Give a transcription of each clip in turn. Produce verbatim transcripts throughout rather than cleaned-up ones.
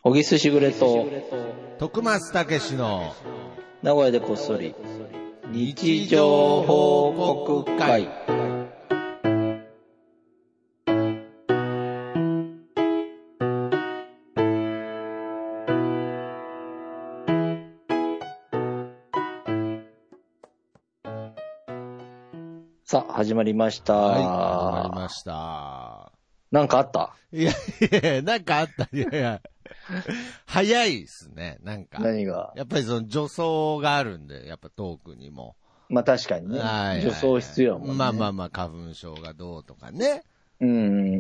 小木すしぐれと徳松たけしの名古屋でこっそり日常報告会。さあ始まりました。 はい、始まりました。 なんかあった？ いやいや、なんかあった。いやいや、早いですね。なんか。 何が？ やっぱりその助走があるんで、やっぱトークにも。 まあ確かにね。はいはいはい、助走必要もんね。 まあまあまあ、花粉症がどうとかね。 うん。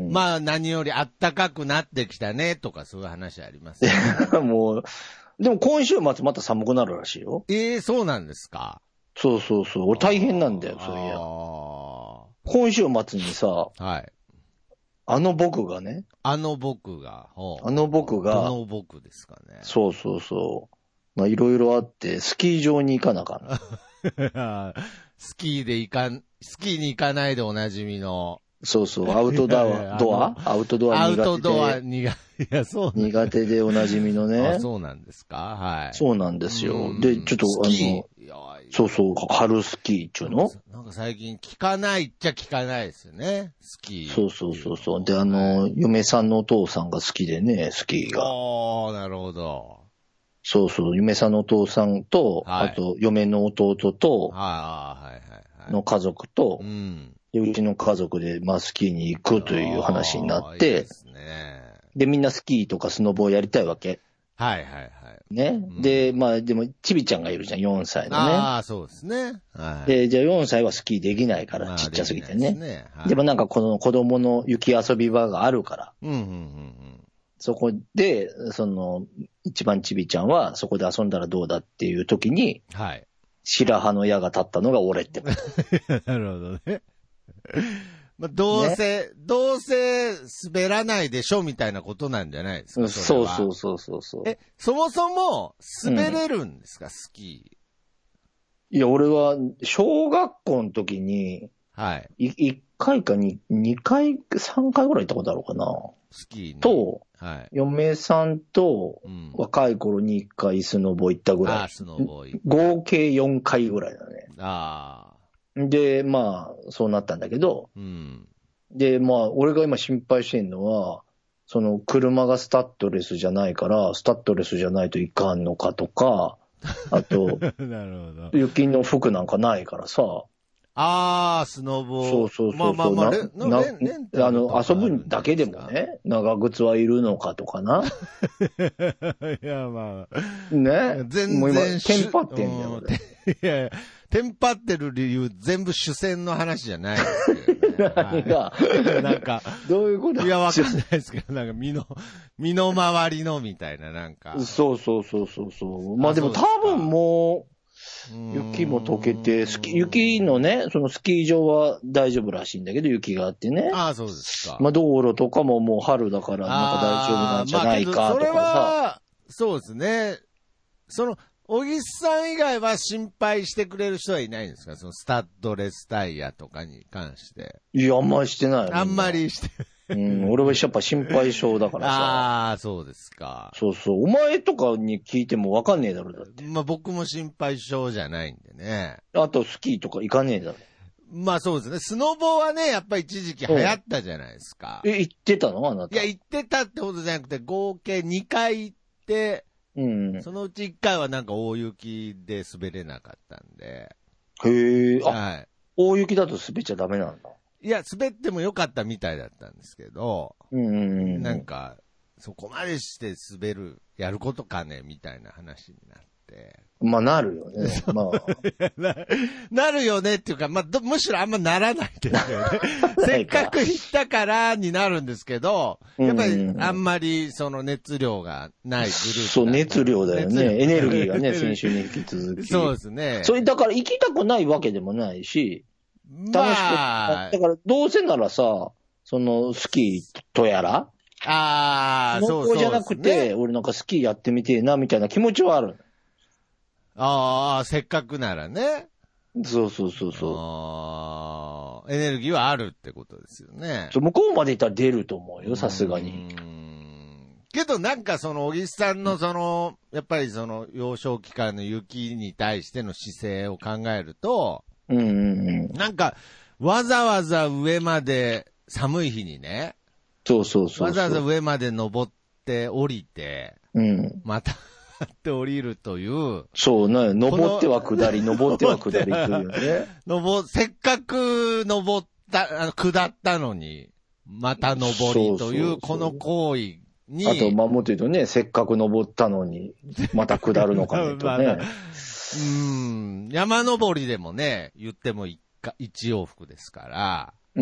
まあ何より暖かくなってきたねとかそういう話ありますね。 もう、でも今週末また寒くなるらしいよ。 ええー、そうなんですか。 そうそうそう。俺大変なんだよ、そういや。今週末にさ、はい。あの僕がね。 あの僕が。 あの僕が。 あの僕ですかね。 そうそうそう。まあいろいろあって、スキー場に行かなかな。スキーで行かん、スキーに行かないでおなじみの。 そうそう、アウトドア、ドアアウトドア苦手で。 アウトドア苦手。いや、そう。 苦手でおなじみのね。 あ、そうなんですか。はい。 そうなんですよ。で、ちょっと、 あの、 そうそう、春スキーっちゅうの？ なんか最近聞かないっちゃ聞かないですよね、スキー。 そうそうそうそう。で、あの、はい、嫁さんのお父さんが好きでね、スキーが。 ああ、なるほど。 そうそう、嫁さんのお父さんと、はい、あと、嫁の弟と、はいはいはい。の家族と、うん。で、うちの家族で、まあ、スキーに行くという話になって、いいですね。で、みんなスキーとかスノボをやりたいわけ。はいはいはい。ね。うん、で、まあ、でも、ちびちゃんがいるじゃん、よんさいのね。 ああ、そうですね。はい。 で、じゃあよんさいはスキーできないから、まあ、ちっちゃすぎてね。で, ね、はい、でもなんかこの子供の雪遊び場があるから。うんうんうんうん。そこで、その、一番ちびちゃんはそこで遊んだらどうだっていう時に、はい。白羽の矢が立ったのが俺ってこと。 なるほどね。まあ、どうせ、ね、どうせ滑らないでしょみたいなことなんじゃないですか。そうそうそうそうそう。 え、そもそも滑れるんですか、うん、スキー。 いや、俺は小学校の時に、はい。いっかいかにかい、さんかいぐらい行ったことあるかな。スキーに。と、はい。嫁さんと、若い頃にいっかいスノボ行ったぐらい。ああ、スノボ行った。合計よんかいぐらいだね。ああ。で、まあ、そうなったんだけど、うん、で、まあ、俺が今心配してんのは、その、車がスタッドレスじゃないから、スタッドレスじゃないといかんのかとか、あと、なるほど。雪の服なんかないからさ。 ああ、スノボ。そうそうそうそう。まあまあまあ、レななあの、遊ぶだけでもね、長靴はいるのかとかな。 いや、まあ。 ね。 全然。 もう今、テンパってんだよ、俺。 いやいや、テンパってる理由、全部主戦の話じゃないですけど、ね。 何が、 はい、なんか、 どういうこと？ いや、わかんないですけど、なんか、身の、身の回りのみたいな、なんか。 そうそうそうそうそう。まあでも多分もう、雪も溶けて、スキ、雪のね、そのスキー場は大丈夫らしいんだけど、雪があってね。 ああ、そうですか。 まあ道路とかももう春だから、なんか大丈夫なんじゃないかとかさ。まあ、それは、 そうですね。その、小木さん以外は心配してくれる人はいないんですか？そのスタッドレスタイヤとかに関して。 いや、あんまりしてない。 あんまりしてうん、俺はやっぱ心配性だからさ。 ああ、そうですか。 そうそう。お前とかに聞いてもわかんねえだろ、だって。 まあ僕も心配性じゃないんでね。 あとスキーとか行かねえだろ。 まあそうですね。スノボはね、やっぱり一時期流行ったじゃないですか。 え、行ってたのあなた。 いや、行ってたってことじゃなくて、合計にかい行って、うん、そのうちいっかいはなんか大雪で滑れなかったんで。 へえ、あ、はい。大雪だと滑っちゃダメなんだ。 いや、滑ってもよかったみたいだったんですけど、うんうんうん、なんか、そこまでして滑る、やることかね、みたいな話になって。 まあ、なるよね。まあな。なるよねっていうか、まあ、むしろあんまならないですよね。せっかく行ったからになるんですけど、やっぱりあんまりその熱量がないグループ、ね。 そう、熱量だよね。エネルギーがね、先週に引き続き。 そうですね。 それだから行きたくないわけでもないし、楽しく、まあ、だからどうせならさ、そのスキーとやら、 ああ、そうそう。 じゃなくて、ね、俺なんかスキーやってみてえな、みたいな気持ちはある。 ああ、せっかくならね。 そうそうそうそう。 ああ、エネルギーはあるってことですよね。 そう、向こうまで行ったら出ると思うよ、さすがに。 けどなんかその、小木さんのその、やっぱりその、幼少期からの雪に対しての姿勢を考えると、 うんうんうん。 なんか、わざわざ上まで、寒い日にね、 そうそうそうそう。 わざわざ上まで登って降りて、 うん。 また、って降りるという。 そうね、登っては下り、登っては下りというね。 登、せっかく登った、あの、下ったのに、また登りという、この行為に。 あと、まあ、もっと言うとね、せっかく登ったのに、また下るのかねとね。 うん、山登りでもね、言っても一一往復ですから。 うん。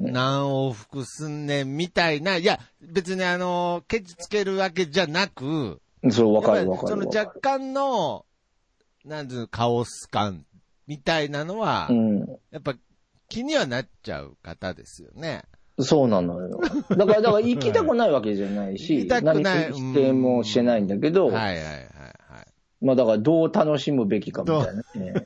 何往復すんねんみたいな、いや、別にあの、ケチつけるわけじゃなく、 そう、わかるわかる。 その若干の、なんていうの、カオス感みたいなのは、うん、やっぱ気にはなっちゃう方ですよね。 そうなのよ。だから、だから行きたくないわけじゃないし、 行きたくない。 何否定もしてないんだけど、 はいはいはいはい。 まあだからどう楽しむべきかみたいなね。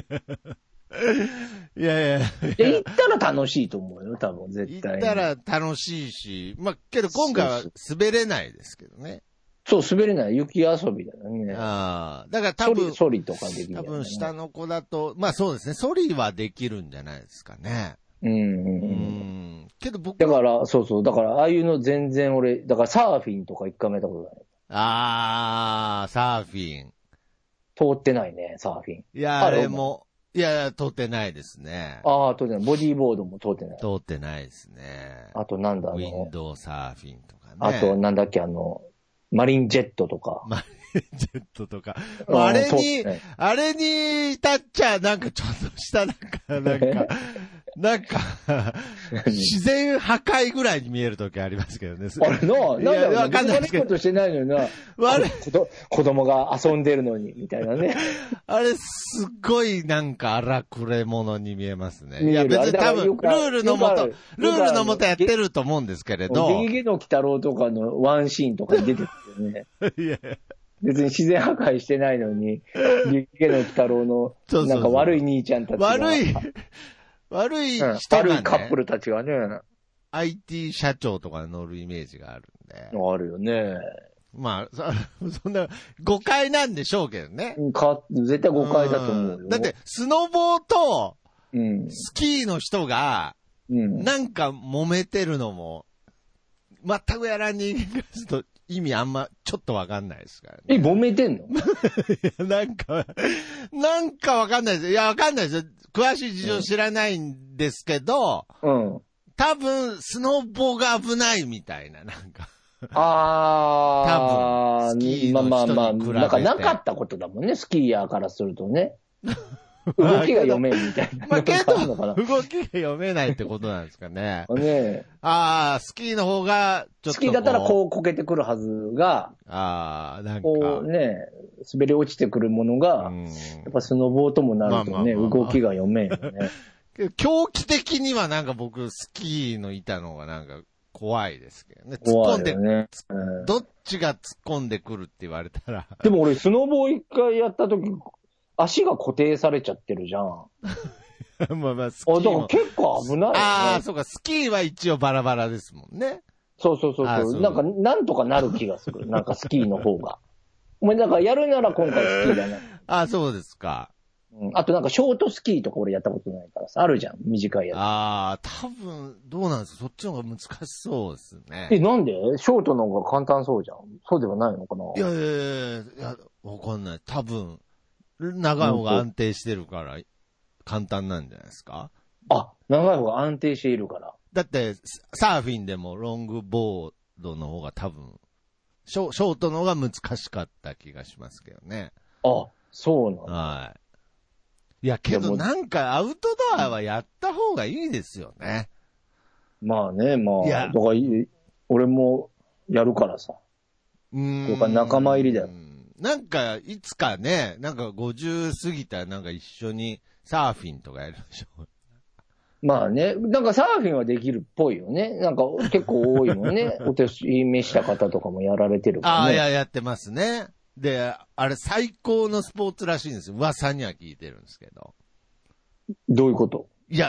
いやいや。 行ったら楽しいと思うよ、多分、絶対。 行ったら楽しいし、まあ、けど今回は滑れないですけどね。 そう、滑れない。雪遊びだよね。 ああ。だから多分、 ソリとかできる、ね。 多分下の子だと、まあそうですね、ソリはできるんじゃないですかね。 うんうんうん。 うんけど僕だから、そうそう。だから、ああいうの全然俺、だからサーフィンとか一回もやったことない。 ああ、サーフィン。 通ってないね、サーフィン。 いや、あれも、いや、通ってないですね。 ああ、通ってない。ボディーボードも通ってない。 通ってないですね。 あとなんだろう。 ウィンドウサーフィンとかね。 あとなんだっけ、あの、マリンジェットとか。 マリンジェットとか。あれに、ね、あれに至っちゃ、なんかちょっとした、なんか、なんか、なんか、自然破壊ぐらいに見えるときありますけどね。 あれな、なんだろう、 わかんないですけど。 ことしてないのにな。悪い。子供が遊んでるのに、みたいなね。 あれ、すっごいなんか荒くれ者に見えますね。いや、別に多分、ルールのもと、ルールのもとやってると思うんですけれど。 ゲゲゲの鬼太郎とかのワンシーンとかに出てくるよね。いや別に自然破壊してないのに、ゲゲゲの鬼太郎の、なんか悪い兄ちゃんたちが。 悪い。悪い人が、ね、悪いカップルたちがね。 アイティー 社長とか乗るイメージがあるんで。 あるよね。 まあ、そんな、誤解なんでしょうけどね。 か絶対誤解だと思うよ。 だって、スノボーと、スキーの人が、なんか揉めてるのも、全くやらんにと意味あんま、ちょっとわかんないですからね。 え、揉めてんのいや、なんか、なんかわかんないです。いや、わかんないですよ。詳しい事情知らないんですけど、うん。多分、スノボが危ないみたいな、なんか。 ああ。 多分、スキーの人に比べて。まあまあまあ、 なんかなかったことだもんね、スキーヤーからするとね。動きが読めんみたいな。 まあ、けど、動きが読めないってことなんですかね。ねああ、スキーの方が、ちょっと。 スキーだったらこうこけてくるはずが、 ああ、なんか。 こうね、滑り落ちてくるものが、やっぱスノボーともなるとね、動きが読めんよね。 狂気的にはなんか僕、スキーの板の方がなんか怖いですけどね。突っ込んで、ねうん、どっちが突っ込んでくるって言われたら。 でも俺、スノボー一回やった時、足が固定されちゃってるじゃん。 まあまあ、スキーも。 あ、だから結構危ない、ね。 ああ、そうか、スキーは一応バラバラですもんね。 そうそうそうそう。なんか、なんとかなる気がする。なんかスキーの方が。お前、だからやるなら今回スキーだね。 ああ、そうですか。 うん。あとなんかショートスキーとか俺やったことないからさ。あるじゃん。短いやつ。 ああ、多分、どうなんですかそっちの方が難しそうですね。 え、なんでショートの方が簡単そうじゃん。そうではないのかな。 いやいやいやいや、わかんない。多分、長い方が安定してるから簡単なんじゃないですか。 あ、長い方が安定しているから。 だってサーフィンでもロングボードの方が多分ショ、ショートの方が難しかった気がしますけどね。 あ、そうなんだ。 はい。いやけどなんかアウトドアはやった方がいいですよね。 まあね、まあ。いやだから俺もやるからさ。うーん。とか仲間入りだよ。 なんか、いつかね、なんかごじゅう過ぎたらなんか一緒にサーフィンとかやるでしょ。 まあね、なんかサーフィンはできるっぽいよね。なんか結構多いもんね。お年召した方とかもやられてるからね。 ああ、いや、やってますね。で、あれ最高のスポーツらしいんですよ。噂には聞いてるんですけど。 どういうこと？ いや、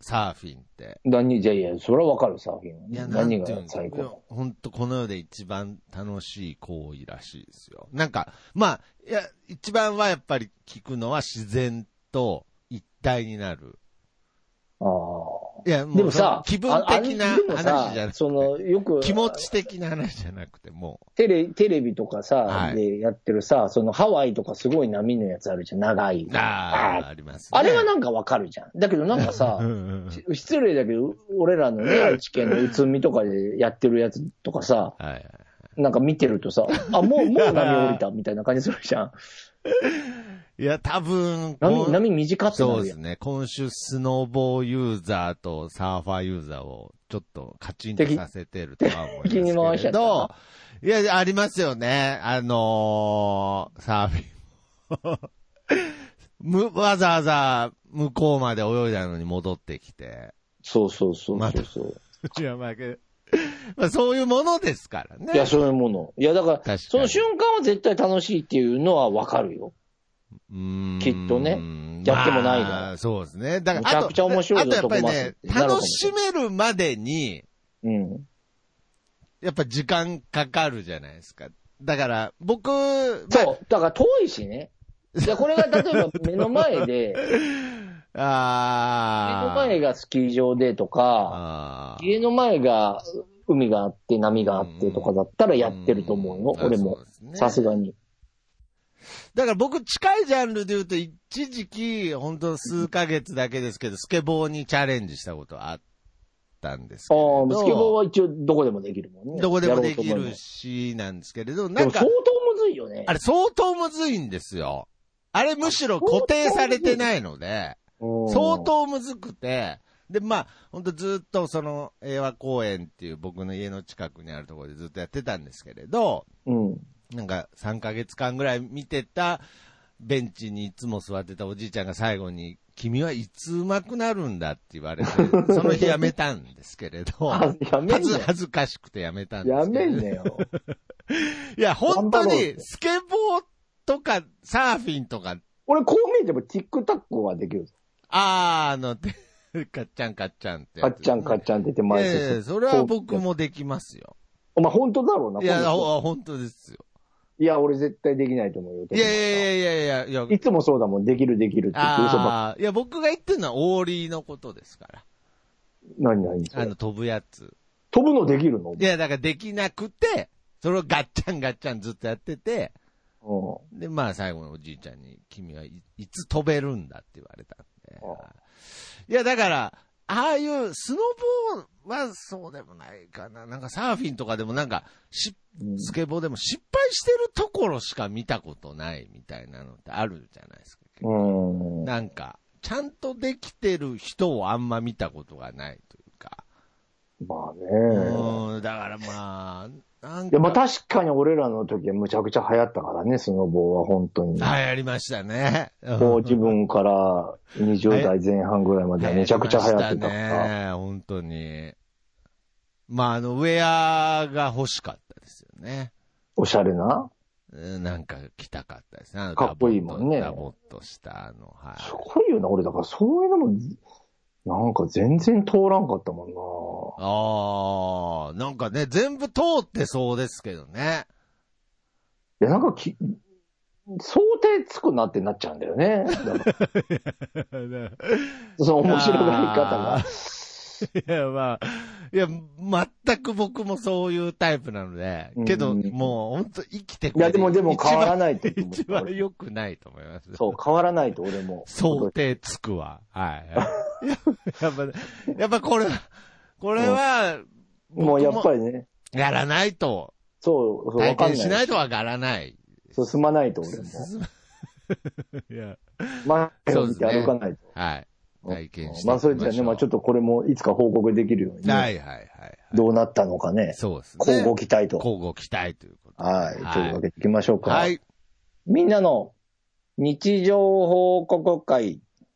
サーフィンって。 何、じゃいや、それはわかる、サーフィンは。いや、何が最高。 本当この世で一番楽しい行為らしいですよ。なんか、まあ、いや、一番はやっぱり聞くのは自然と一体になる。 ああ。 いや、もうでもさ、気分的な話じゃなくて、 その、よく、 気持ち的な話じゃなくても。 テレ、テレビとかさ、はい、でやってるさ、そのハワイとかすごい波のやつあるじゃん、長い。 ああ、あります、ね。 あれはなんかわかるじゃん。だけどなんかさ、失礼だけど、俺らのね、愛知県の宇都宮とかでやってるやつとかさ、はいはい、なんか見てるとさ、あ、もう、もう波降りたみたいな感じするじゃん。 いや、多分、 波、波短ってなるやん。 そうですね。今週スノーボーユーザーとサーファーユーザーをちょっとカチンとさせてるとは思いますけど。 敵に回しちゃった。 いや、ありますよね。あのー、サーフィン。む、わざわざ向こうまで泳いだのに戻ってきて。 そうそうそうそうそう。 ま、いや、まあ、まあ、そういうものですからね。 いや、そういうもの。いや、だから、その瞬間は絶対楽しいっていうのはわかるよ。 うーんきっとね。やってもないだろ、 まあ。そうですね。だから、 めちゃくちゃ面白いぞ、 あと、あとやっぱりね、楽しめるまでに、 うん。 やっぱ時間かかるじゃないですか。だから、僕、 そう。だから遠いしね。いや、これが例えば目の前で、 あ目の前がスキー場でとか、家の前が海があって波があってとかだったらやってると思うよ、俺も。さすがに。 だから僕近いジャンルで言うと一時期、ほんと数ヶ月だけですけど、スケボーにチャレンジしたことあったんですけど。 ああ、スケボーは一応どこでもできるもんね。 どこでもできるし、なんですけれど、なんか。 でも相当むずいよね。 あれ相当むずいんですよ。あれむしろ固定されてないので、相当むずくて、で、まあ、ほんとずっとその、平和公園っていう僕の家の近くにあるところでずっとやってたんですけれど、 うん。 なんかさんかげつかんぐらい見てた、ベンチにいつも座ってたおじいちゃんが最後に、君はいつ上手くなるんだって言われて、その日やめたんですけれど、 やめんね恥ずかしくてやめたんですけど。やめんねよ。 いや、本当に、スケボーとか、サーフィンとか。 俺、こう見えても、ティックタックはできる。 あー、あの、カッチャンカッチャンって、 ね。カッチャンカッチャンって言って前で。ええ、それは僕もできますよ。 お前、本当だろうな。 いや、本当ですよ。 いや、俺絶対できないと思うよ。 いやいやいやいやいや。 いつもそうだもん、できるできるって言って嘘ばっか。 いや、僕が言ってるのはオーリーのことですから。 何何それ。 あの、飛ぶやつ。 飛ぶのできるの？ いや、だからできなくて、それをガッチャンガッチャンずっとやってて、うん、で、まあ最後のおじいちゃんに、君はい、いつ飛べるんだって言われたんで。うん、いや、だから、ああいうスノボーはそうでもないかな。なんかサーフィンとかでもなんかし、スケボーでも失敗してるところしか見たことないみたいなのってあるじゃないですか。 うん、 なんか、ちゃんとできてる人をあんま見たことがないというか。 まあね。 うん、だからまあ、なんか。 いや、まあ確かに俺らの時はむちゃくちゃ流行ったからね、スノボーは本当に。 流行りましたね。 こう自分からにじゅうだいぜん半ぐらいまでめちゃくちゃ流行ってたから。 ね、本当に。まああの、ウェアが欲しかったですよね。 おしゃれな？ なんか着たかったですね。 かっこいいもんね。 ダボっとしたあの、はい。 すごいよな、俺だからそういうのも、なんか全然通らんかったもんな。 ああ、なんかね、全部通ってそうですけどね。 いや、なんかき、想定つくなってなっちゃうんだよね。その面白がり方が。 いや、まあ、いや、全く僕もそういうタイプなので、けど、もう本当生きてくれいや、でもでも変わらないと。 一番良くないと思います。 そう、変わらないと俺も。 想定つくわ。はい。やっぱ、やっぱこれ、これは、 もうやっぱりね。 やらないと。 そう、 体験しないとわからない。 そう、進まないと俺も。いや。まあ、そうですね。歩かないと。 はい。体験して。 まあ、そういったね、まあちょっとこれもいつか報告できるように。 はいはいはい。 どうなったのかね。 そうですね。 交互期待と。 交互期待ということ。 はい。というわけで行きましょうか。 はい。 みんなの日常報告会。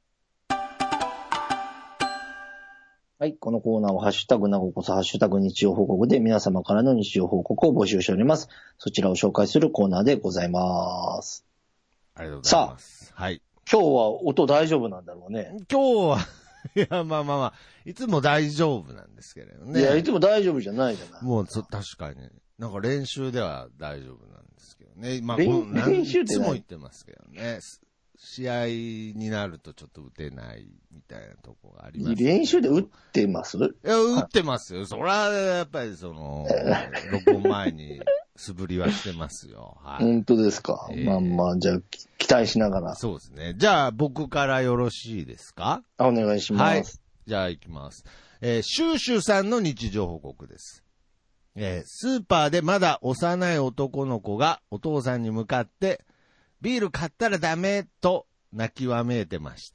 はい。このコーナーはハッシュタグなごこそハッシュタグ日常報告で皆様からの日常報告を募集しております。そちらを紹介するコーナーでございます。 ありがとうございます。 さあ。はい。今日は音大丈夫なんだろうね。 今日は、 いや、まあまあまあ、いつも大丈夫なんですけれどね。 いや、いつも大丈夫じゃないじゃない。 もう、そ、確かに。なんか練習では大丈夫なんですけどね。まあ、 練練習っていつも言ってますけどね。試合になるとちょっと打てないみたいなとこがあります、ね。 練習で打ってます？いや、打ってますよ。それは、やっぱりその、録音前に素振りはしてますよ。はい。 本当ですか。えー、まあまあ、じゃあ、期待しながら。 そうですね。じゃあ、僕からよろしいですか？ あ、お願いします。はい。 じゃあ、行きます。えー、シューシューさんの日常報告です。えー、スーパーでまだ幼い男の子がお父さんに向かって、ビール買ったらダメと泣きわめいてました。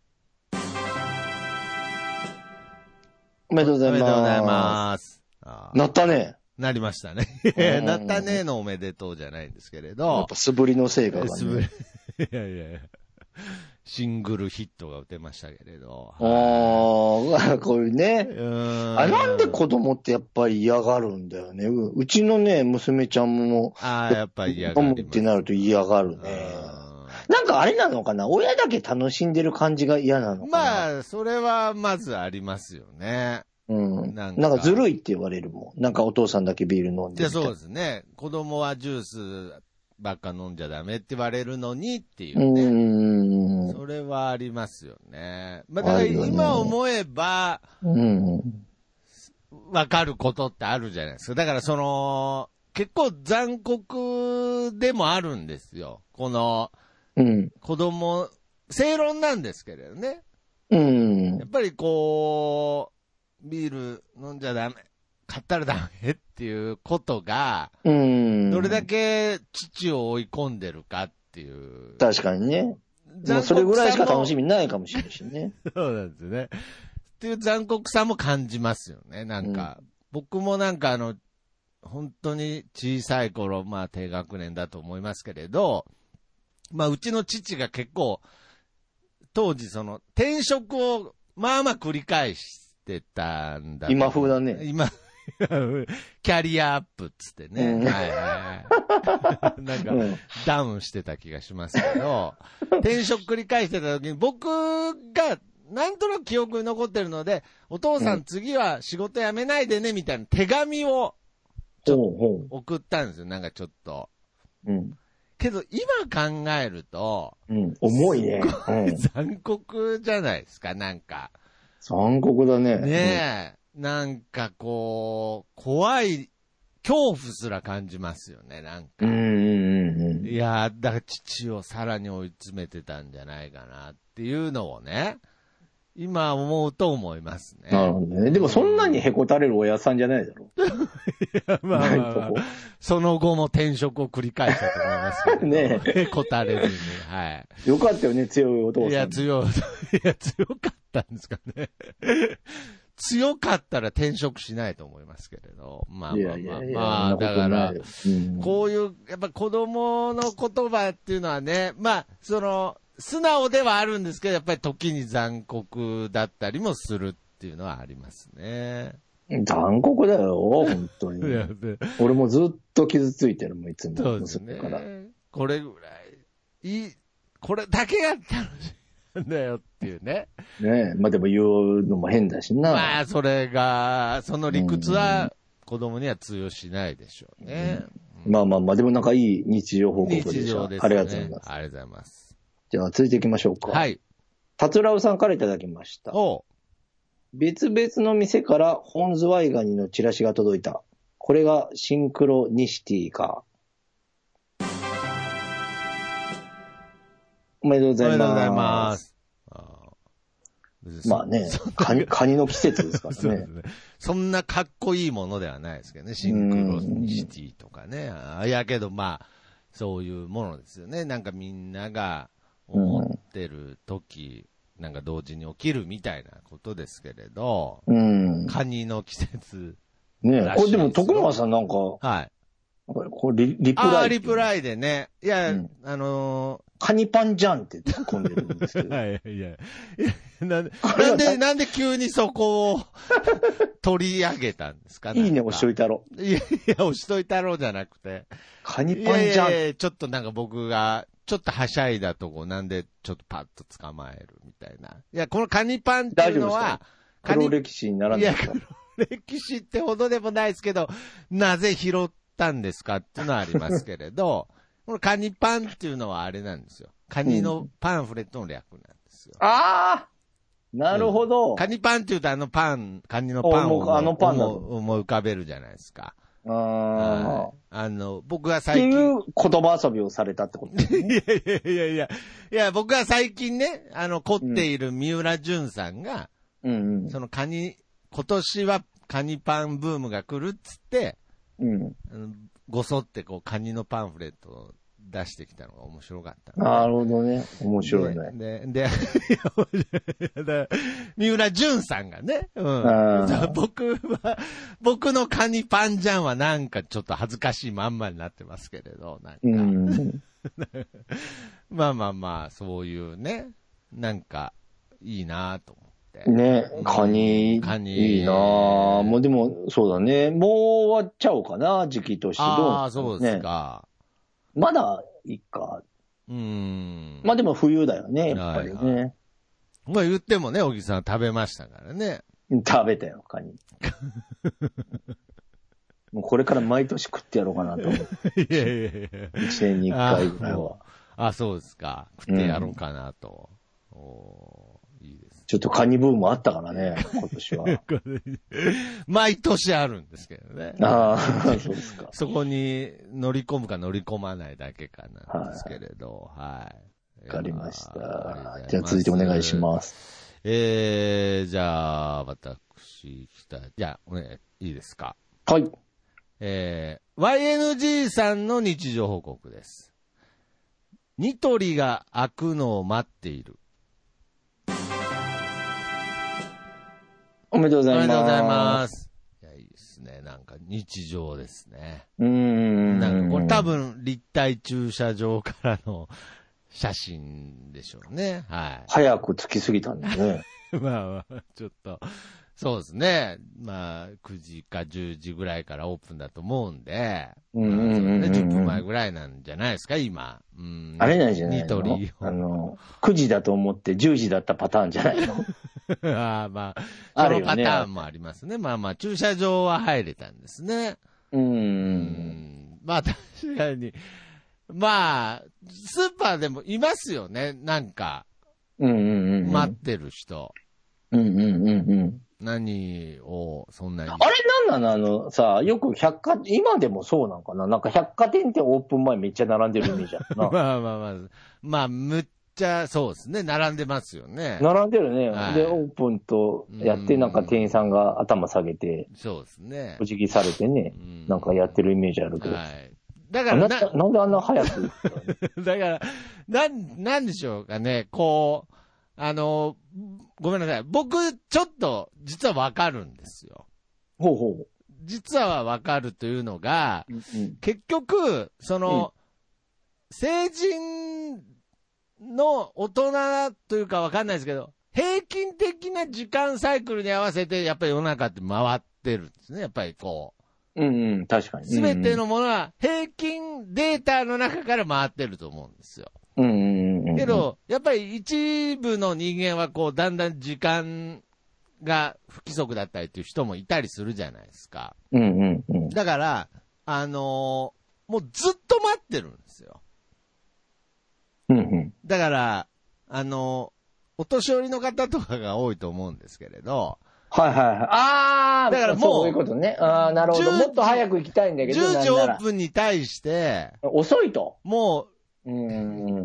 おめでとうございます。 おめでとうございます。 なったね。 なりましたね。なったねのおめでとうじゃないんですけれど。 やっぱ素振りの成果がね。 素振り。いやいやいや。シングルヒットが打てましたけれど。 ああ、こういうね。あ、なんで子供ってやっぱり嫌がるんだよね。う, うちのね、娘ちゃんも。 ああ、やっぱり嫌がる。飲むってなると嫌がるね。なんかあれなのかな、親だけ楽しんでる感じが嫌なのかな。 まあ、それはまずありますよね。 うん。なんか、なんかずるいって言われるもん。なんかお父さんだけビール飲んでる。いや、 そうですね。子供はジュースばっか飲んじゃダメって言われるのにっていうね。うん。それはありますよね。まあ、だから今思えば、うん。わかることってあるじゃないですか。だからその、結構残酷でもあるんですよ。この、うん、子供、正論なんですけれどね。うん。やっぱりこう、ビール飲んじゃダメ、買ったらダメっていうことが、うん。どれだけ父を追い込んでるかっていう。 確かにね。もうそれぐらいしか楽しみないかもしれないしね。 そうなんですね。っていう残酷さも感じますよね。なんか、うん、僕もなんかあの、本当に小さい頃、まあ低学年だと思いますけれど、まあうちの父が結構、当時その転職をまあまあ繰り返してたんだ。 今風だね。 今、キャリアアップっつってね。うん、はいはい。なんか、うん、ダウンしてた気がしますけど、転職繰り返してた時に僕がなんとなく記憶に残ってるので、お父さん次は仕事辞めないでねみたいな手紙をちょっと送ったんですよ。なんかちょっと。うん。けど今考えると、 うん、重いね。 すごい残酷じゃないですか、なんか。 残酷だね。 ねえ、うん、なんかこう、怖い、恐怖すら感じますよね、なんか。うんうんうん、いや、だから父をさらに追い詰めてたんじゃないかなっていうのをね、今思うと思いますね。 なるほどね。でもそんなにへこたれる親さんじゃないだろう。いや、まあ、まあまあ、その後も転職を繰り返したと思いますけど。ねえ。へこたれずに。はい。 よかったよね、強いお父さん。 いや、強い。いや、強かったんですかね。強かったら転職しないと思いますけれど。まあまあまあ。いやいやいやまあ、だから、うん、こういう、やっぱ子供の言葉っていうのはね、まあ、その、素直ではあるんですけど、やっぱり時に残酷だったりもするっていうのはありますね。 残酷だよ、本当に。俺もずっと傷ついてるもん、いつも。 そうですね。これぐらい、いい、これだけが楽しいんだよっていうね。 ねえ、まあでも言うのも変だしな。 まあ、それが、その理屈は子供には通用しないでしょうね。 うん、まあまあまあ、でもなんかいい日常報告でした。 日常ですね。 ありがとうございます。 ありがとうございます。 じゃあ続いていきましょうか。 はい。 たつらうさんからいただきました。お別々の店から本ズワイガニのチラシが届いた。これがシンクロニシティか。おめでとうございます。おめでとうございます。まあね、カニ、カニの季節ですからね。そうですね。 そんなかっこいいものではないですけどね。シンクロニシティとかね。あやけどまあ、そういうものですよね。なんかみんなが思ってる時、うん、なんか同時に起きるみたいなことですけれど、うん、カニの季節。 ねえ、これでも徳間さんなんか、はい。これリ、リプライ。ああ、 リプライでね。いや、うん、あのー、 カニパンじゃんって突っ込んでるんですけど。 はい、いや、いやなんで、なんで、なんで急にそこを取り上げたんですかね。 いいね、押しといたろ。 いやいや、押しといたろじゃなくて。 カニパンじゃん。いやいやいやちょっとなんか僕が、 ちょっとはしゃいだとこなんでちょっとパッと捕まえるみたいな。いや、このカニパンっていうのは、 黒歴史にならないですか？いや、 黒歴史ってほどでもないですけど、なぜ拾ったんですかっていうのはありますけれど、このカニパンっていうのはあれなんですよ。カニのパンフレットの略なんですよ。 うん、ああなるほど、 うん。カニパンって言うとあのパン、カニのパンをあのパンだ思い浮かべるじゃないですか。 ああ。 あの、僕が最近。 っていう言葉遊びをされたってことですね。 いやいやいやいや。いや、僕が最近ね、あの、凝っている三浦淳さんが、 うんうん、 そのカニ、今年はカニパンブームが来るっつって、 うん、 ごそってこうカニのパンフレットを出してきたのが面白かった。 なるほどね。面白いね。 で、で、で三浦淳さんがね、うん、僕は、僕のカニパンジャンはなんかちょっと恥ずかしいまんまになってますけれど、なんか。うん、まあまあまあ、そういうね、なんか、いいなと思って。 ね、カニ、カニいいなぁ。もうでも、そうだね。もう終わっちゃおうかな、時期として。 ああ、そうですか。 まだいいか。 うん。 まあでも冬だよね、やっぱりね。はいはい、 まあ言ってもね、小木さん食べましたからね。 食べたよ、カニ。もうこれから毎年食ってやろうかなと思って。いやいやいや。一年に一回ぐらいは。 あ、そうですか。食ってやろうかなと。うん、おいいです。 ちょっとカニブームあったからね、今年は。 毎年あるんですけどね。 ああ、そうですか。 そこに乗り込むか乗り込まないだけかなんですけれど、はい。 わかりました。じゃあ続いてお願いします。 えー、じゃあ、私、来た。じゃあ、ね、いいですか。 はい。 えー、ワイエヌジー さんの日常報告です。ニトリが開くのを待っている。 おめでとうございます。 おめでとうございます。いや、いいですね。なんか日常ですね。 うーん。 なんかこれ多分立体駐車場からの写真でしょうね。はい。 早く着きすぎたんですね。 まあまあ、ちょっと。そうですね。まあ、くじかじゅうじぐらいからオープンだと思うんで、 うんうんうんうんまあ、じゅっぷんまえぐらいなんじゃないですか、今。 うん、あれなんじゃないの？ニトリあの、くじだと思ってじゅうじだったパターンじゃないの？ ああ、まあ、そのパターンもありますね。まあまあ、駐車場は入れたんですね。 うーん。 うんまあ、確かに。まあ、スーパーでもいますよね、なんか。 うんうんうんうん、 待ってる人。 うんうんうんうん。 何を、そんなに。 あれなんなのあのさ、よく百貨、今でもそうなんかななんか百貨店ってオープン前めっちゃ並んでるイメージあるな。 まあまあまあ。まあ、むっちゃ、そうですね。並んでますよね。 並んでるね。はい、で、オープンとやって、なんか店員さんが頭下げて、 そうですね。 お辞儀されてね、なんかやってるイメージあるけど。はい。 だからな、 なんであんな早くだから、なん、なんでしょうかね、こう、あの、ごめんなさい。僕、ちょっと、実はわかるんですよ。 ほうほう。 実はわかるというのが、 うんうん、 結局、その、うん、成人の大人というかわかんないですけど、平均的な時間サイクルに合わせて、やっぱり世の中って回ってるんですね。やっぱりこう。うんうん、確かに。 すべてのものは平均データの中から回ってると思うんですよ。 うんうんうん、 けど、やっぱり一部の人間はこう、だんだん時間が不規則だったりっていう人もいたりするじゃないですか。 うんうんうん、 だから、あのー、もうずっと待ってるんですよ。 うんうん、 だから、あのー、お年寄りの方とかが多いと思うんですけれど、 はいはいはい。ああ、 だからもう、 そういうことね。ああ、なるほど。もっと早く行きたいんだけど、 じゅうじオープンに対して、 遅いと。 もう、 うん、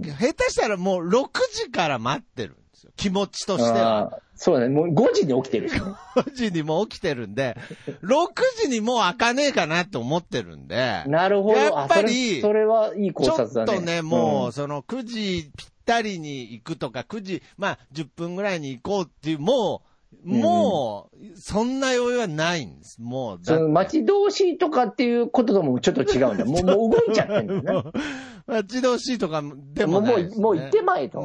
下手したらもうろくじから待ってるんですよ。気持ちとしては。 そうだね。もうごじに起きてるし、ね。 ごじにも起きてるんで、ろくじにもう開かねえかなと思ってるんで。 なるほど。 やっぱり、 それ、それはいい考察だね。 ちょっとね、もう、そのくじぴったりに行くとか、くじ、まあじゅっぷんぐらいに行こうっていう、もう、もう、そんな余裕はないんです。もうその待ち遠しいとかっていうことともちょっと違うんだ。もう、もう動いちゃってんだよね。 待ち遠しいとかでもないです、ね。 もう、もう行ってまえと。 うん。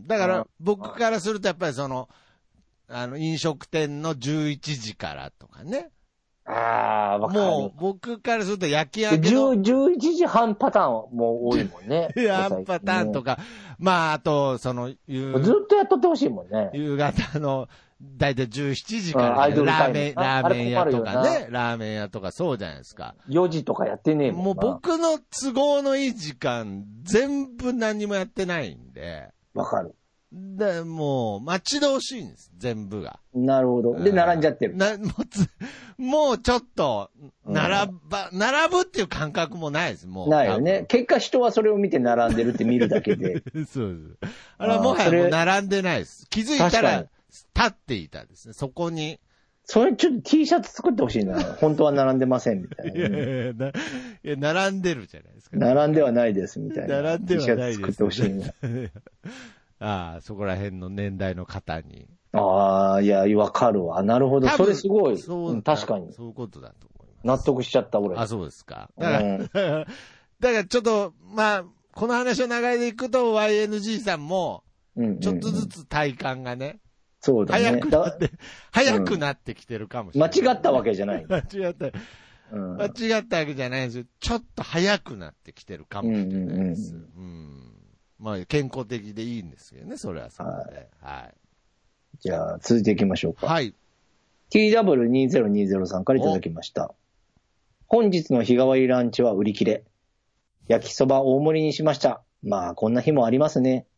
だから、僕からするとやっぱりその、あの、飲食店のじゅういちじからとかね。 ああ、 あ、わかる。 もう、僕からすると焼き上げの。じゅういちじはんパターンも多いもんね。 半パターンとか、まあ、あと、その、 ずっとやっとってほしいもんね。 夕方の、だいたいじゅうしちじから、ね、うん、ラーメン、ラーメン屋とかね、ラーメン屋とかそうじゃないですか。 よじとかやってねえもんな。 もう僕の都合のいい時間、全部何もやってないんで。 わかる。 で、もう、待ち遠しいんです、全部が。 なるほど。で、並んじゃってる。 な、もうつ、もうちょっと、並ば、うん、並ぶっていう感覚もないです、もう。 ないよね。結果人はそれを見て並んでるって見るだけで。 そうです。あれはもはやもう並んでないです。気づいたら、立っていたですね、そこに。 それちょっと T シャツ作ってほしいな。本当は並んでません、みたいな、ね。 いやいやいやな、いや、並んでるじゃないですか、 ね。並んではないです、みたいな。 並んではないです、ね。T シャツ作ってほしいな。 ああ、そこら辺の年代の方に。 ああ、いや、わかるわ。なるほど。それすごい。そう、うん、確かに。 そういうことだと思います。 納得しちゃった、俺。 あ、そうですか。だから、うん、だからちょっと、まあ、この話の流れでいくと ワイエヌジー さんも、ちょっとずつ体感がね、 そうだね。 早くなって、早くなってきてるかもしれない。 間違ったわけじゃない。 間違った。うん、間違ったわけじゃないんですよ。ちょっと早くなってきてるかもしれないです。うん、うんうんまあ、健康的でいいんですけどね、それはそれで。はい。はい、 じゃあ、続いていきましょうか。 はい。 ティーダブリューにせんにじゅうさん からいただきました。本日の日替わりランチは売り切れ。焼きそば大盛りにしました。まあ、こんな日もありますね。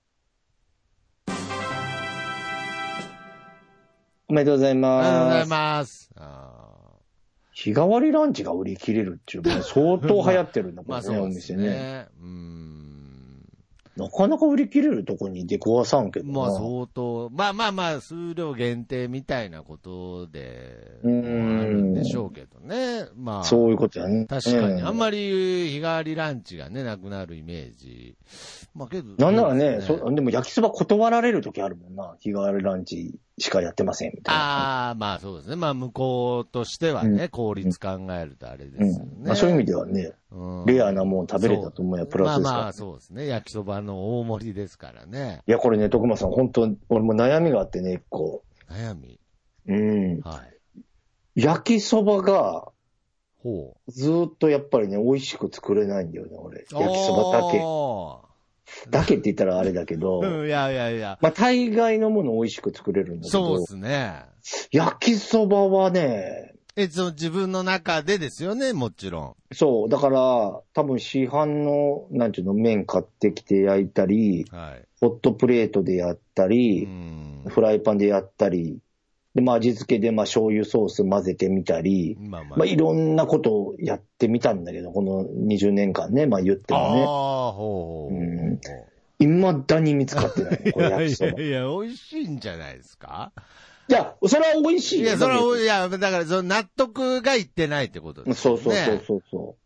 おめでとうございます。 ありがとうございます。あ日替わりランチが売り切れるっていうのは相当流行ってるんだからね、まあ、お店ね。うんなかなか売り切れるとこに出くわさんけどな。 まあ相当、まあまあまあ、数量限定みたいなことで、あるんでしょうけどね。まあ。 そういうことやね。 確かに。あんまり日替わりランチがね、なくなるイメージ。まあけど。 なんならね、そでも焼きそば断られるときあるもんな。日替わりランチしかやってませんみたいな。 ああ、まあそうですね。まあ向こうとしてはね、うん、効率考えるとあれですよね。 うんまあ、そういう意味ではね、うん、レアなもん食べれたと思えばプラスですから、ね。 まあまあそうですね。焼きそばの大盛りですからね。 いや、これね、徳間さん、本当俺も悩みがあってね、一個。 悩みうん。はい。焼きそばが、 ほう。 ずーっとやっぱりね、美味しく作れないんだよね、俺。焼きそばだけ。だけって言ったらあれだけど。 うん、いやいやいや。 まあ、大概のもの美味しく作れるんだけど。 そうですね。 焼きそばはね。 え、その自分の中でですよね、もちろん。 そう。だから、多分市販の、なんていうの、麺買ってきて焼いたり、はい、ホットプレートでやったり、フライパンでやったり、で、まあ味付けでまあ醤油ソース混ぜてみたり、まあまあ、まあいろんなことをやってみたんだけど、このにじゅうねんかんね、まあ言ってもね。ああ、ほう。うん。未だに見つかってない、これ焼きそば。 いやいや、美味しいんじゃないですか？ いや、それは美味しい。 いや、それは、いや、だから、その納得がいってないってことですね。 そうそうそうそうそう。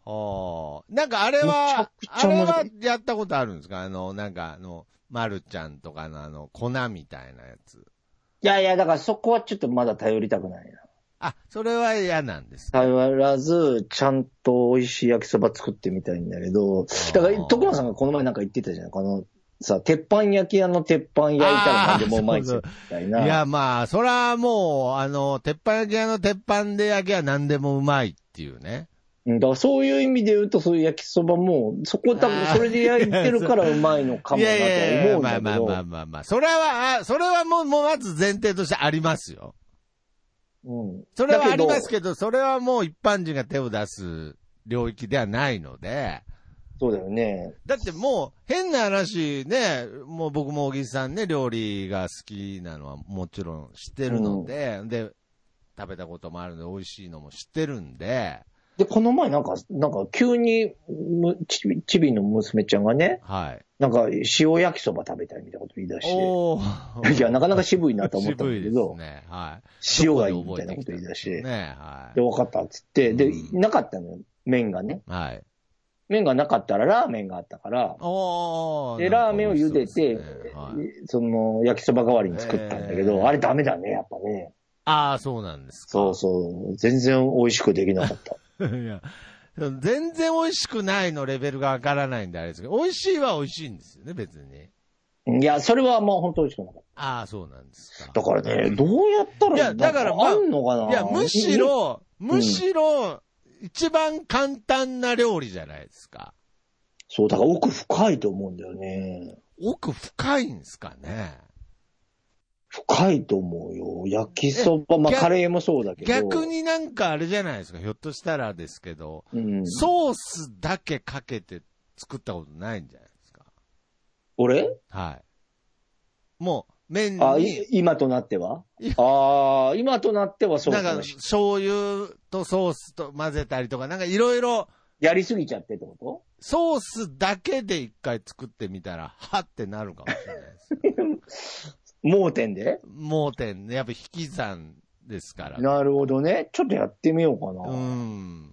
ああ。なんかあれは、あれはやったことあるんですか？あの、なんかあの、まるちゃんとかのあの、粉みたいなやつ。 いやいや、だからそこはちょっとまだ頼りたくないな。 あ、それは嫌なんですか？頼らず、ちゃんと美味しい焼きそば作ってみたいんだけど、だから、徳間さんがこの前なんか言ってたじゃん。この、さ、鉄板焼き屋の鉄板焼いたら何でもうまいっすよ、みたいな。 いや、まあ、それはもう、あの、鉄板焼き屋の鉄板で焼きは何でもうまいっていうね。 だからそういう意味で言うと、そういう焼きそばも、そこ多分それで焼いてるからうまいのかもなと思うんだけど。いやいやいや、まあまあまあまあまあ。それは、それはもう、もうまず前提としてありますよ。うん。それはありますけど、それはもう一般人が手を出す領域ではないので。 そうだよね。 だってもう、変な話ね、もう僕も小木さんね、料理が好きなのはもちろん知ってるので、うん、で、食べたこともあるので美味しいのも知ってるんで、 で、この前なんか、なんか急に、ちび、ちびの娘ちゃんがね、はい。なんか塩焼きそば食べたいみたいなこと言い出して、おいや、なかなか渋いなと思ったんだけど、渋いですね。はい。塩がいいみたいなこと言い出して、ね、はい。で、分かったっつって、で、うん、なかったのよ、麺がね。はい。麺がなかったらラーメンがあったから、おで、ラーメンを茹でて、ねはい、その、焼きそば代わりに作ったんだけど、えー、あれダメだね、やっぱね。 ああ、そうなんですか。 そうそう。全然美味しくできなかった。 いや、全然美味しくないのレベルがわからないんであれですけど、美味しいは美味しいんですよね、別に。 いや、それはもう本当美味しくなかった。 ああ、そうなんですか。 だからね、どうやったらいいや、だから、まあ、 あんのかな。 いや、むしろ、むしろ、一番簡単な料理じゃないですか。 そう、だから奥深いと思うんだよね。 奥深いんですかね。 深いと思うよ。焼きそば、まあカレーもそうだけど。 逆になんかあれじゃないですか。ひょっとしたらですけど、うん、ソースだけかけて作ったことないんじゃないですか。 俺？ はい。もう、麺に。 あ、今となってはああ、今となってはそうかもしれない。 なんか、醤油とソースと混ぜたりとか、なんかいろいろ。 やりすぎちゃってってこと？ ソースだけで一回作ってみたら、はってなるかもしれないです。 盲点で？ 盲点ね。やっぱ引き算ですから。 なるほどね。ちょっとやってみようかな。 うん。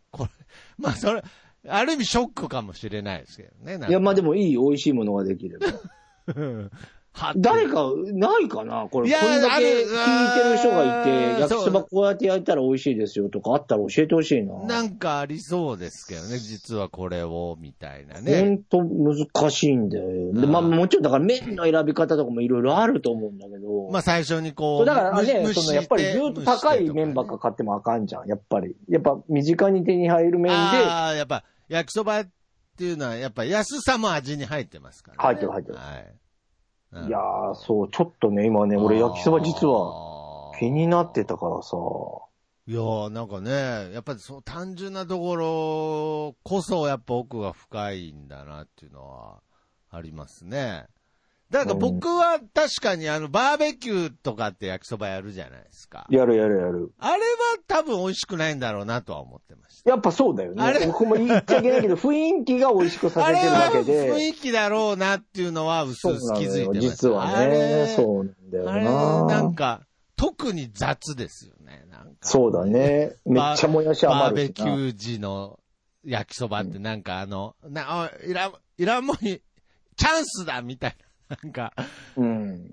これ、まあそれ、ある意味ショックかもしれないですけどね。 いや、まあでもいい、美味しいものができれば。誰か、ないかなこれ、こんだけ聞いてる人がいて、焼きそばこうやって焼いたら美味しいですよとかあったら教えてほしいな。 なんかありそうですけどね、実はこれを、みたいなね。 ほんと難しいんだよ。で、まあもちろんだから麺の選び方とかもいろいろあると思うんだけど。 まあ最初にこう。 だからね、そのやっぱりずっと高い麺ばっか買ってもあかんじゃん、やっぱり。やっぱ身近に手に入る麺で。 ああ、やっぱ焼きそばっていうのはやっぱ安さも味に入ってますからね。 入ってる入ってる。 はい。 いやー、そう、ちょっとね、今ね、俺焼きそば実は気になってたからさ。 いやー、なんかね、やっぱりそう単純なところこそやっぱ奥が深いんだなっていうのはありますね。だから僕は確かにあのバーベキューとかって焼きそばやるじゃないですか。 やるやるやる。 あれは多分美味しくないんだろうなとは思ってました。 やっぱそうだよね。あれ僕も言っちゃいけないけど、雰囲気が美味しくさせてるだけで。 あれは雰囲気だろうなっていうのは薄々気づいてます。 実はね。そうなんだよな。 あれなんか、特に雑ですよね。なんか。 そうだね。めっちゃもやし余るしな。バーベキュー時の焼きそばってなんかあの、うん、な、いらん、いらんもんに、チャンスだみたいな。なんか、うん、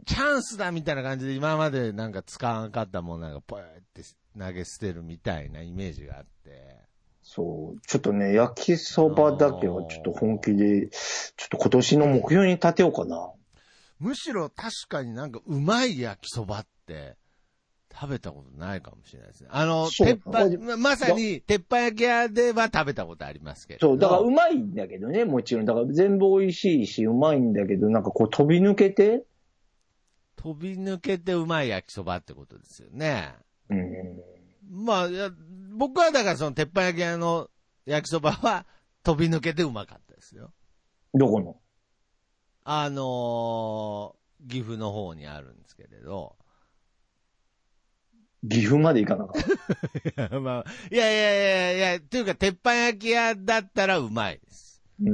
チャンスだみたいな感じで今までなんか使わなかったもんなんかポーって投げ捨てるみたいなイメージがあって。 そう。ちょっとね、焼きそばだけはちょっと本気で、ちょっと今年の目標に立てようかな。 むしろ確かになんかうまい焼きそばって食べたことないかもしれないですね。あの、鉄板、まさに鉄板焼き屋では食べたことありますけど。 そう、だからうまいんだけどね、もちろん。だから全部美味しいし、うまいんだけど、なんかこう飛び抜けて飛び抜けてうまい焼きそばってことですよね。 うん。 まあ、いや僕はだからその鉄板焼き屋の焼きそばは飛び抜けてうまかったですよ。 どこの？ あのー、岐阜の方にあるんですけれど。 岐阜まで行かなかった。 まあ、いやいやいやいや、っていうか鉄板焼き屋だったらうまいです。 うん。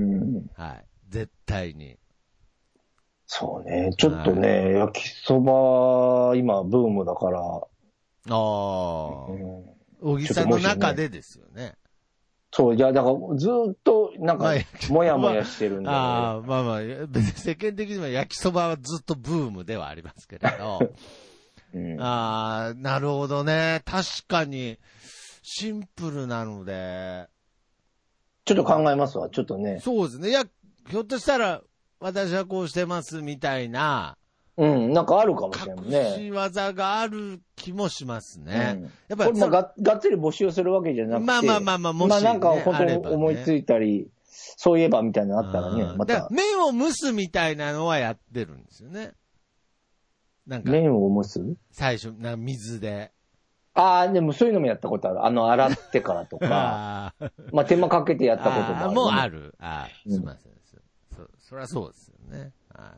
はい。絶対に。 そうね。ちょっとね、はい、焼きそば、今ブームだから。ああ。うん。小木さんの中でですよね。 そう、いや、だからずっと、なんか、もやもやしてるんだよね。 ああ、まあまあ、別に世間的には焼きそばはずっとブームではありますけれど。うん、ああ、なるほどね。確かに、シンプルなので。 ちょっと考えますわ、ちょっとね。 そうですね。いや、ひょっとしたら、私はこうしてますみたいな。 うん、なんかあるかもしれないね。 隠し技がある気もしますね。うん、 やっぱりこれもががっつり募集するわけじゃなくて。 まあまあまあまあ、もし、ね、 まあなんか本当に思いついたり、ね、そういえばみたいなのあったらね、また。 麺を蒸すみたいなのはやってるんですよね。なんか。 麺を蒸す？ 最初、な水で。 ああ、でもそういうのもやったことある。あの、洗ってからとか。まあ手間かけてやったこともある、ね。 もうある。ああ、すみません、うんそ。そりゃそうですよね。はい。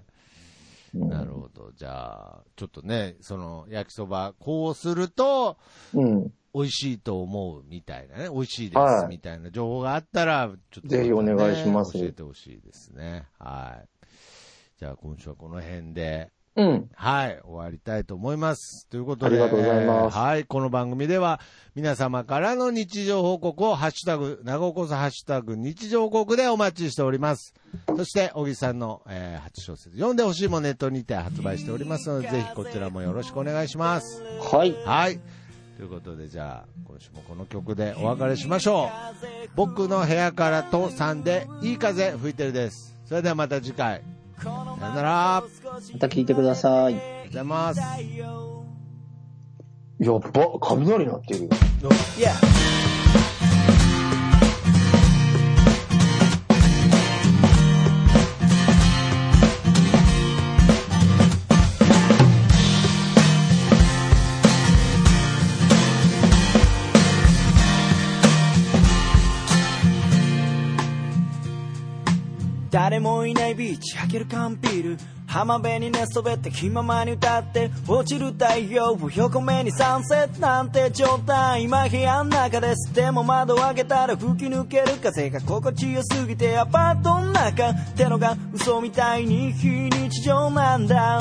なるほど。じゃあ、ちょっとね、その、焼きそば、こうすると、うん。美味しいと思うみたいなね、美味しいですみたいな情報があったら、ちょっと、ね、 ぜひお願いします。 教えてほしいですね。はい。じゃあ、今週はこの辺で、 うん。 はい、終わりたいと思います。ということで、 ありがとうございます。 はい、この番組では、皆様からの日常報告を、ハッシュタグ、長岡ハッシュタグ、日常報告でお待ちしております。そして、小木さんの、えー、初小説、読んでほしいもネットにて発売しておりますので、ぜひこちらもよろしくお願いします。 はい。 はい。ということで、じゃあ、今週もこの曲でお別れしましょう。僕の部屋からとさんで、いい風吹いてるです。それではまた次回。 さよなら。 また聞いてください。 ありがとうございます。 やっば、雷鳴ってるよ。 Yeah.誰もいないビーチ開ける缶ビール浜辺に寝そべって気ままに歌って落ちる太陽を横目にサンセットなんて状態今部屋の中ですでも窓を開けたら吹き抜ける風が心地よすぎてアパートの中ってのが嘘みたいに非日常なんだ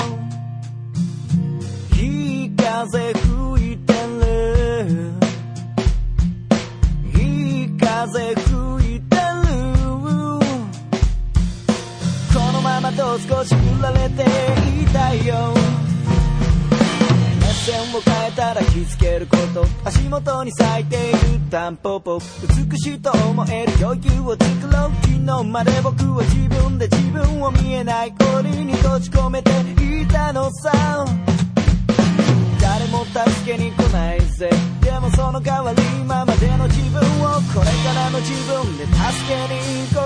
いい風吹いてるいい風吹いてるこのままと少し振られていたいよ目線を変えたら気づけること足元に咲いているタンポポ美しいと思える余裕を作ろう昨日まで僕は自分で自分を見えない檻に閉じ込めていたのさ誰も助けに来ないぜでもその代わり今までの自分をこれからの自分で助けに行こ